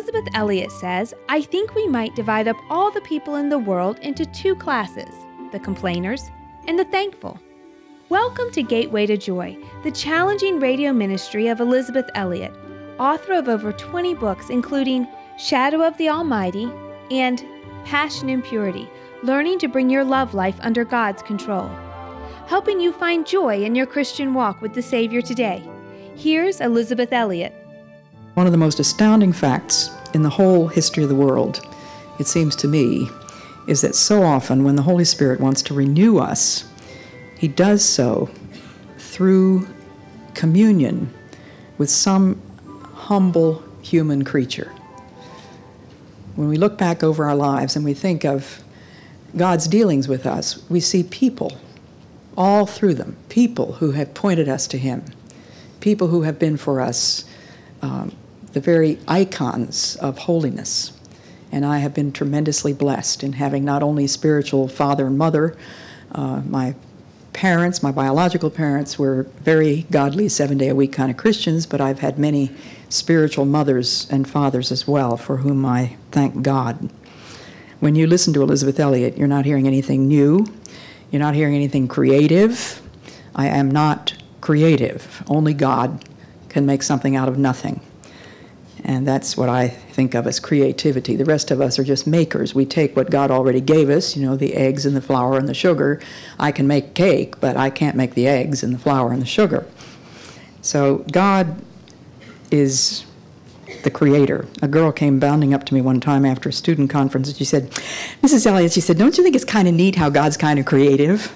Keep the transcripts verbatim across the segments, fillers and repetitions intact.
Elizabeth Elliot says, I think we might divide up all the people in the world into two classes, the complainers and the thankful. Welcome to Gateway to Joy, the challenging radio ministry of Elizabeth Elliot, author of over twenty books including Shadow of the Almighty and Passion and Purity, Learning to Bring Your Love Life Under God's Control. Helping you find joy in your Christian walk with the Savior today. Here's Elizabeth Elliot. One of the most astounding facts in the whole history of the world, it seems to me, is that so often when the Holy Spirit wants to renew us, He does so through communion with some humble human creature. When we look back over our lives and we think of God's dealings with us, we see people all through them, people who have pointed us to Him, people who have been for us um, the very icons of holiness. And I have been tremendously blessed in having not only spiritual father and mother, uh, my parents, my biological parents were very godly, seven-day-a-week kind of Christians, but I've had many spiritual mothers and fathers as well, for whom I thank God. When you listen to Elizabeth Elliot, you're not hearing anything new. You're not hearing anything creative. I am not creative. Only God can make something out of nothing. And that's what I think of as creativity. The rest of us are just makers. We take what God already gave us, you know, the eggs and the flour and the sugar. I can make cake, but I can't make the eggs and the flour and the sugar. So God is the creator. A girl came bounding up to me one time after a student conference, and she said, Missus Elliot, she said, don't you think it's kind of neat how God's kind of creative?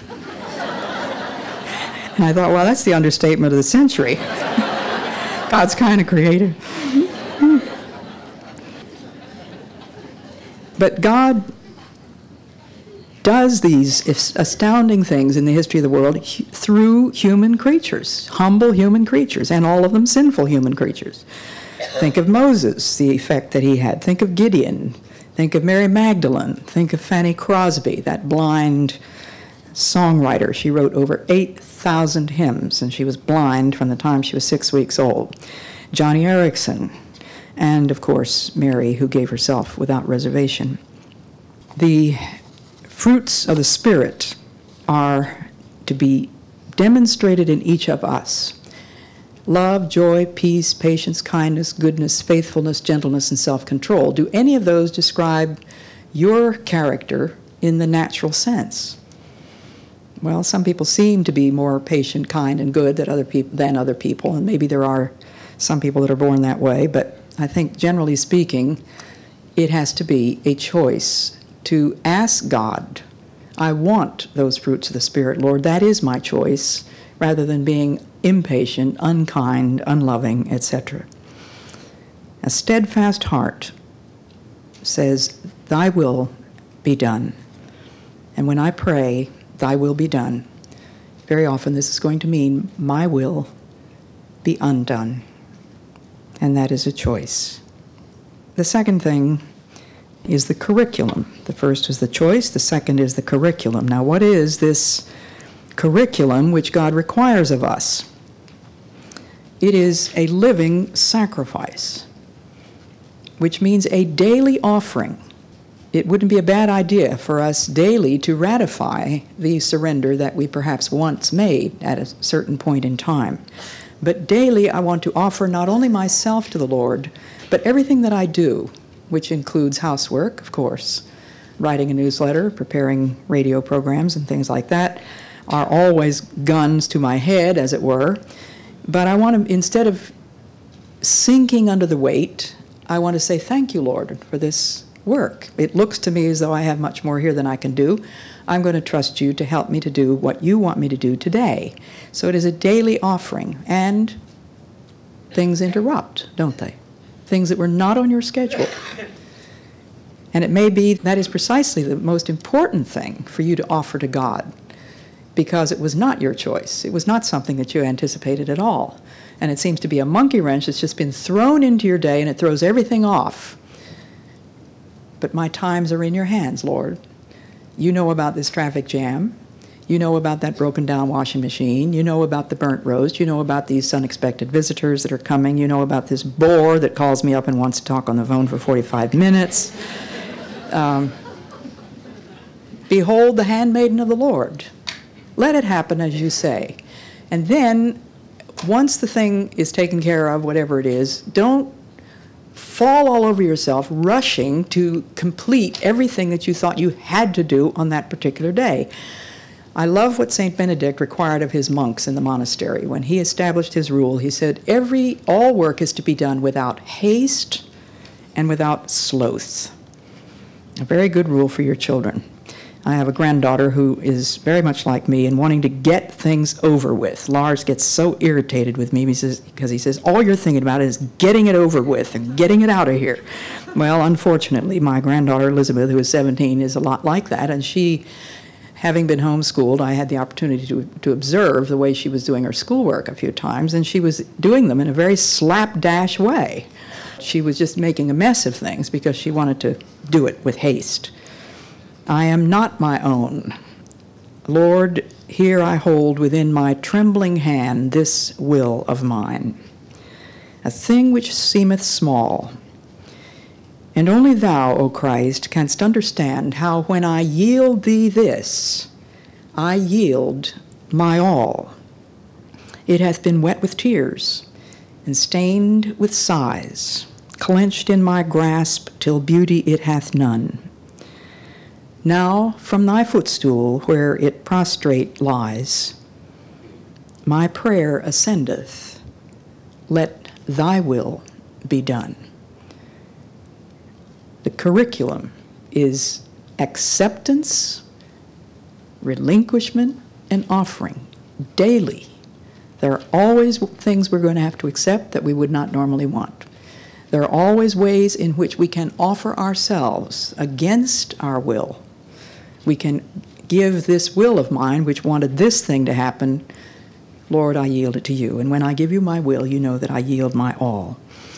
And I thought, well, that's the understatement of the century. God's kind of creative. But God does these astounding things in the history of the world through human creatures, humble human creatures, and all of them sinful human creatures. Think of Moses, the effect that he had. Think of Gideon. Think of Mary Magdalene. Think of Fanny Crosby, that blind songwriter. She wrote over eight thousand hymns, and she was blind from the time she was six weeks old. Johnny Erickson, and of course, Mary, who gave herself without reservation. The fruits of the Spirit are to be demonstrated in each of us. Love, joy, peace, patience, kindness, goodness, faithfulness, gentleness, and self-control. Do any of those describe your character in the natural sense? Well, some people seem to be more patient, kind, and good than other people, than other people, and maybe there are some people that are born that way, but I think generally speaking, it has to be a choice to ask God, I want those fruits of the Spirit, Lord, that is my choice, rather than being impatient, unkind, unloving, et cetera. A steadfast heart says, thy will be done. And when I pray, thy will be done, very often this is going to mean my will be undone. And that is a choice. The second thing is the curriculum. The first is the choice, the second is the curriculum. Now, what is this curriculum which God requires of us? It is a living sacrifice, which means a daily offering. It wouldn't be a bad idea for us daily to ratify the surrender that we perhaps once made at a certain point in time. But daily I want to offer not only myself to the Lord, but everything that I do, which includes housework, of course, writing a newsletter, preparing radio programs and things like that, are always guns to my head, as it were. But I want to, instead of sinking under the weight, I want to say, thank you, Lord, for this work. It looks to me as though I have much more here than I can do. I'm going to trust you to help me to do what you want me to do today. So it is a daily offering, and things interrupt, don't they? Things that were not on your schedule. And it may be that is precisely the most important thing for you to offer to God, because it was not your choice. It was not something that you anticipated at all. And it seems to be a monkey wrench that's just been thrown into your day, and it throws everything off. But my times are in your hands, Lord. You know about this traffic jam. You know about that broken down washing machine. You know about the burnt roast. You know about these unexpected visitors that are coming. You know about this bore that calls me up and wants to talk on the phone for forty-five minutes. Um, Behold the handmaiden of the Lord. Let it happen as you say. And then, once the thing is taken care of, whatever it is, don't fall all over yourself rushing to complete everything that you thought you had to do on that particular day. I love what Saint Benedict required of his monks in the monastery. When he established his rule, he said, every, all work is to be done without haste and without sloth. A very good rule for your children. I have a granddaughter who is very much like me in wanting to get things over with. Lars gets so irritated with me because he says, he says, all you're thinking about is getting it over with and getting it out of here. Well, unfortunately, my granddaughter Elizabeth, who is seventeen, is a lot like that, and she, having been homeschooled, I had the opportunity to, to observe the way she was doing her schoolwork a few times, and she was doing them in a very slapdash way. She was just making a mess of things because she wanted to do it with haste. I am not my own. Lord, here I hold within my trembling hand this will of mine, a thing which seemeth small. And only thou, O Christ, canst understand how when I yield thee this, I yield my all. It hath been wet with tears, and stained with sighs, clenched in my grasp till beauty it hath none. Now from thy footstool, where it prostrate lies, my prayer ascendeth, let thy will be done. The curriculum is acceptance, relinquishment, and offering daily. There are always things we're going to have to accept that we would not normally want. There are always ways in which we can offer ourselves against our will. We can give this will of mine, which wanted this thing to happen, Lord, I yield it to you. And when I give you my will, you know that I yield my all.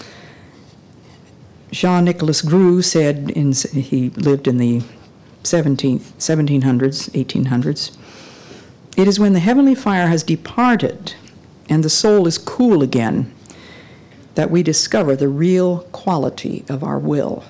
Jean-Nicolas Grue said, in, he lived in the seventeenth, seventeen hundreds, eighteen hundreds, it is when the heavenly fire has departed and the soul is cool again that we discover the real quality of our will.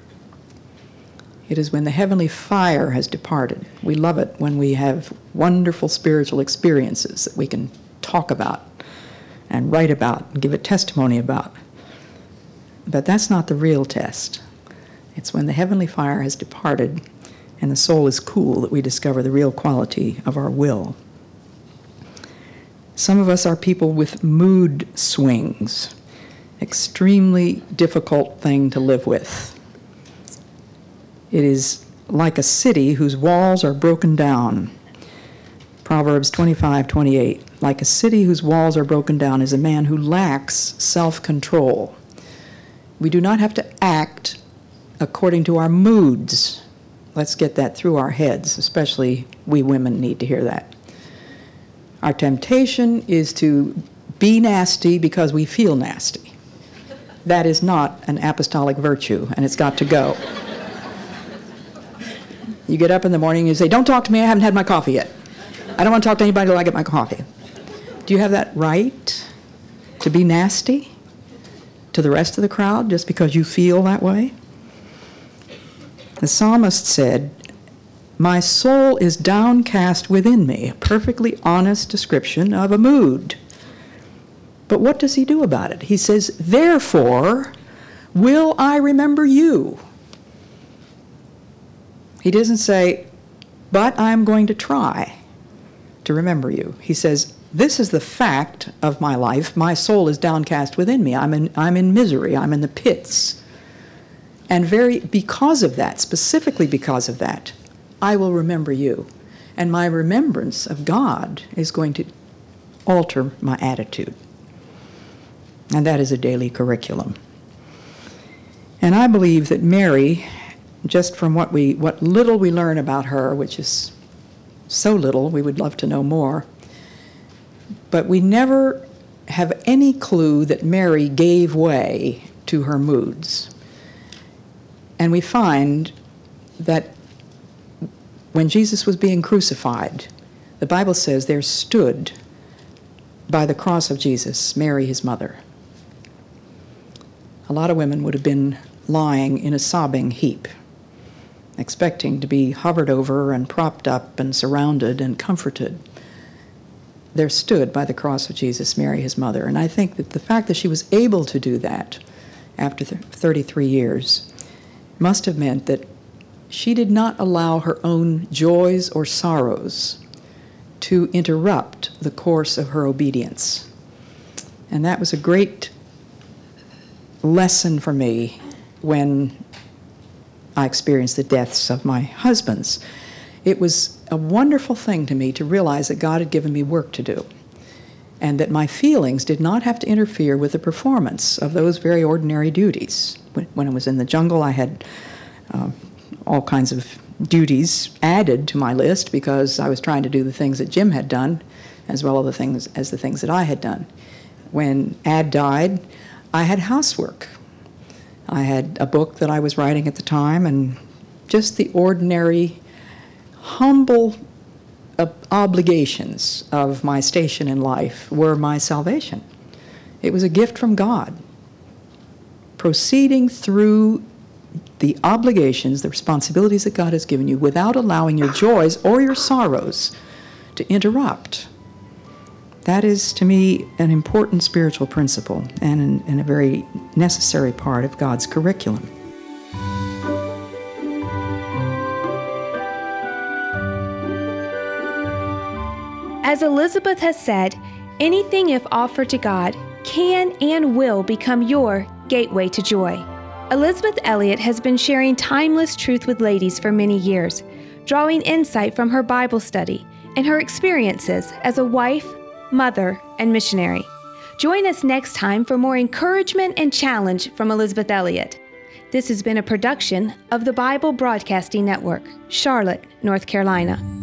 It is when the heavenly fire has departed. We love it when we have wonderful spiritual experiences that we can talk about and write about and give a testimony about. But that's not the real test. It's when the heavenly fire has departed and the soul is cool that we discover the real quality of our will. Some of us are people with mood swings, extremely difficult thing to live with. It is like a city whose walls are broken down. Proverbs twenty-five twenty-eight, like a city whose walls are broken down is a man who lacks self-control. We do not have to act according to our moods. Let's get that through our heads, especially we women need to hear that. Our temptation is to be nasty because we feel nasty. That is not an apostolic virtue, and it's got to go. You get up in the morning and you say, don't talk to me, I haven't had my coffee yet. I don't want to talk to anybody until I get my coffee. Do you have that right to be nasty to the rest of the crowd just because you feel that way? The psalmist said, my soul is downcast within me, a perfectly honest description of a mood. But what does he do about it? He says, therefore will I remember you. He doesn't say, but I'm going to try to remember you. He says, this is the fact of my life. My soul is downcast within me. I'm in, I'm in misery. I'm in the pits. And very because of that, specifically because of that, I will remember you. And my remembrance of God is going to alter my attitude. And that is a daily curriculum. And I believe that Mary, just from what we, what little we learn about her, which is so little, we would love to know more, but we never have any clue that Mary gave way to her moods. And we find that when Jesus was being crucified, The Bible says there stood by the cross of Jesus Mary, his mother. A lot of women would have been lying in a sobbing heap, expecting to be hovered over and propped up and surrounded and comforted. There stood by the cross of Jesus Mary, his mother. And I think that the fact that she was able to do that after thirty-three years must have meant that she did not allow her own joys or sorrows to interrupt the course of her obedience. And that was a great lesson for me when I experienced the deaths of my husbands. It was a wonderful thing to me to realize that God had given me work to do, and that my feelings did not have to interfere with the performance of those very ordinary duties. When, when I was in the jungle, I had uh, all kinds of duties added to my list because I was trying to do the things that Jim had done as well as the things, as the things that I had done. When Ad died, I had housework. I had a book that I was writing at the time, and just the ordinary, humble uh, obligations of my station in life were my salvation. It was a gift from God. Proceeding through the obligations, the responsibilities that God has given you without allowing your joys or your sorrows to interrupt. That is, to me, an important spiritual principle and, an, and a very necessary part of God's curriculum. As Elizabeth has said, anything if offered to God can and will become your gateway to joy. Elizabeth Elliot has been sharing timeless truth with ladies for many years, drawing insight from her Bible study and her experiences as a wife, mother, and missionary. Join us next time for more encouragement and challenge from Elizabeth Elliot. This has been a production of the Bible Broadcasting Network, Charlotte, North Carolina.